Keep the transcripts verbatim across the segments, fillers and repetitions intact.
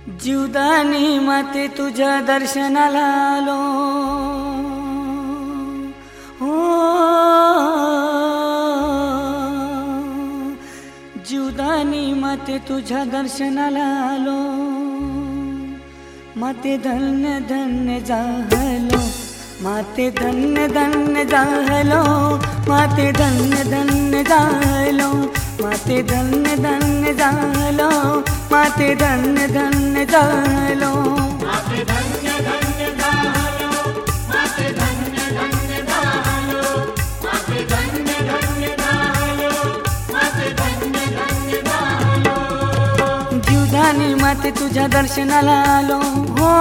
जीवदानी माते तुझ्या दर्शनाला आलो हो, जीवदानी माते तुझ्या दर्शनाला आलो, माते धन्य धन्य झालो, माते धन्य धन्य झालो, माते धन्य धन्य झालो, माते धन्य धन्य झालो, माते धन्य धन्य झालो, माते धन्य धन्य झालो, माते धन्य धन्य झालो, माते धन्य धन्य झालो, माते धन्य धन्य झालो। जीवदानी माते तुझ्या दर्शनाला आलो हो,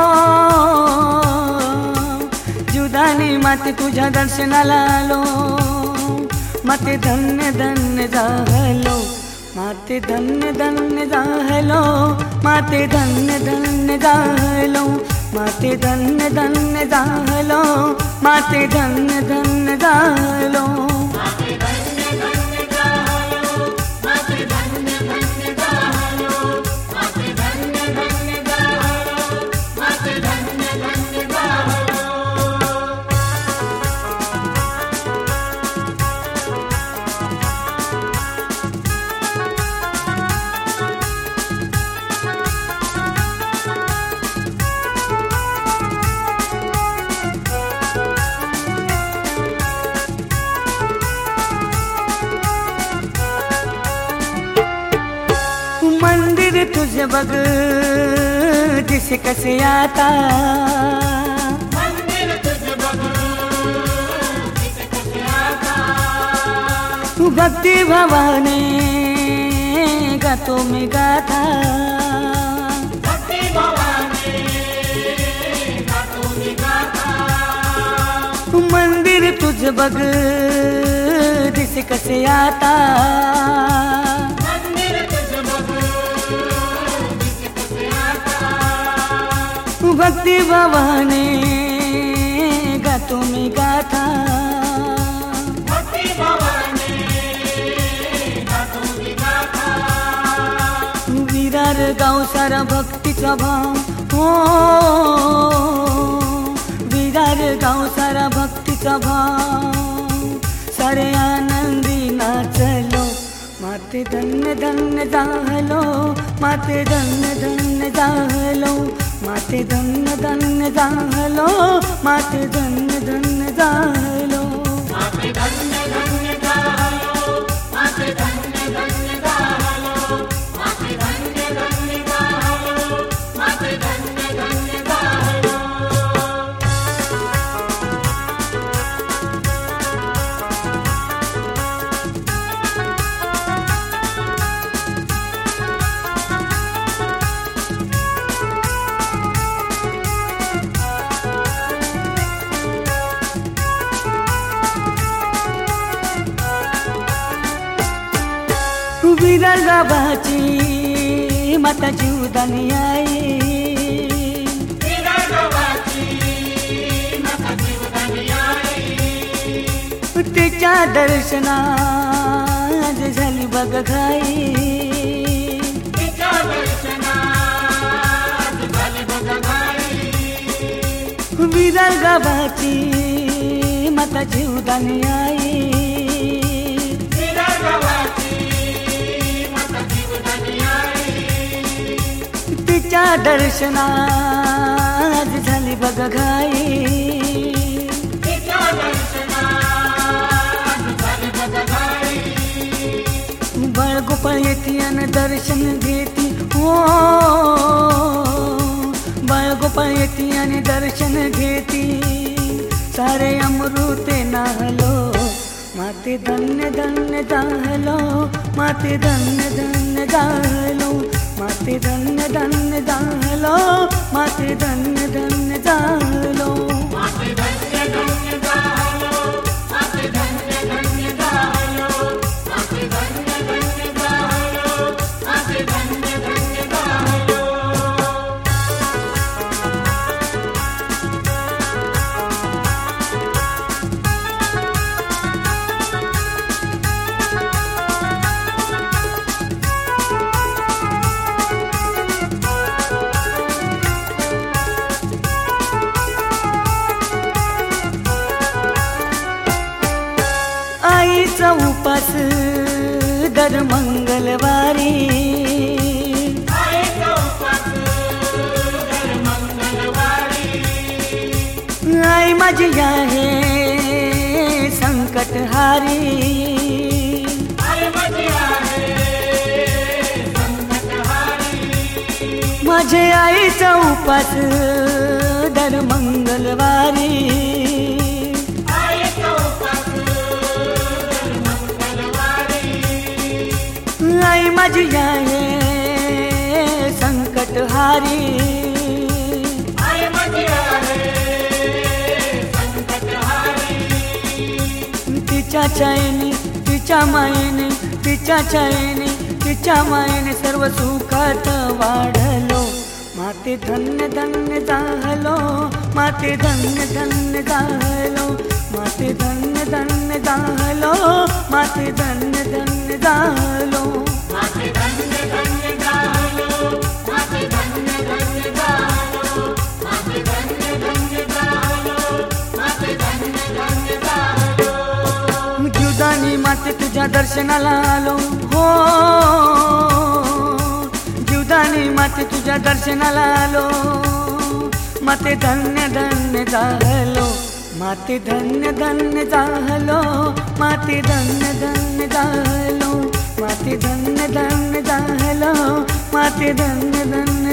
जीवदानी माते तुझ्या दर्शनाला आलो, माते धन्य धन्य झालो, माते धन्य धन्य झालो, माते धन्य धन्य झालो, माते धन्य धन्य झालो, माते धन्य धन्य झालो, माते धन्य धन्य झालो, माते धन्य धन्य झालो, माते धन्य धन्य झालो, माते धन्य धन्य झालो। मंदिर तुझे बघ दिसे कसे आता, मंदिर तुझे बघ दिसे कसे आता, भक्ती भावाने गातो मी गाथा, भक्ती भावाने गातो मी गाथा, मंदिर तुझे बघ दिसे कसे आता, मंदिर तुझे बघ दिसे कसे आता, भक्ती भावाने गातो मी गाथा, भक्ती भावाने गातो मी गाथा, विरार गाव सारा भक्तीचा भाव हो, विरार गाव सारा भक्तीचा भाव, सारे आनंदी नाचलो, माते धन्य धन्य झालो, माते धन्य धन्य झालो, माते धन्य धन्य झालो, माते धन्य धन्य झालो, माते धन्य धन्य झालो, माते धन्य धन्य झालो, माते धन्य धन्य झालो, माते धन्य धन्य झालो। विरार गावाची माता जीवदानी आई, विरार गावाची माता जीवदानी आई, तिच्या दर्शनात झाली बघ घाई, तिच्या दर्शनात झाली बघ घाई, विरार गावाची माता जीवदानी आई, विरार गावाची माता जीवदानी आई, तिच्या दर्शनात झाली बघ घाई, तिच्या दर्शनात झाली बघ घाई, बाळगोपाळ येती आणि दर्शन घेती हो, बाळगोपाळ येती आणि दर्शन घेती, सारे अमृते नाहलो, माते धन्य धन्य झालो, माते धन्य धन्य झालो, माते धन्य धन्य झालो, माते धन्य धन्य झालो, माते धन्य धन्य झालो, माते धन्य धन्य झालो, माते धन्य धन्य झालो, माते धन्य धन्य झालो। उपास दर मंगलवारी, आईचा उपास दर मंगळवारी. आई माझी आहे संकटहारी, आई माझी आहे संकटहारी. माझे आईचा उपास दर मंगलवारी, आईचा उपास दर मंगळवारी. आई माझी आहे संकटहारी, आई माझी आहे संकटहारी. तिच्या छायेने तिच्या मायेने तिच्या छायेने तिच्या मायेने सर्व सुखात वाढलो. माते धन्य धन्य झालो, माते धन्य धन्य झालो, माते धन्य धन्य झालो, माते धन्य धन्य झालो. माते धन्य धन्य झालो, माते धन्य धन्य झालो, माते धन्य धन्य झालो, माते धन्य धन्य झालो. जीवदानी माते तुझ्या दर्शनाला आलो हो, जीवदानी माते तुझ्या दर्शनाला आलो. माते धन्य धन्य झालो, माते धन्य धन्य झालो, माते धन्य धन्य झालो, माते धन्य धन्य झालो, माते धन्य धन्य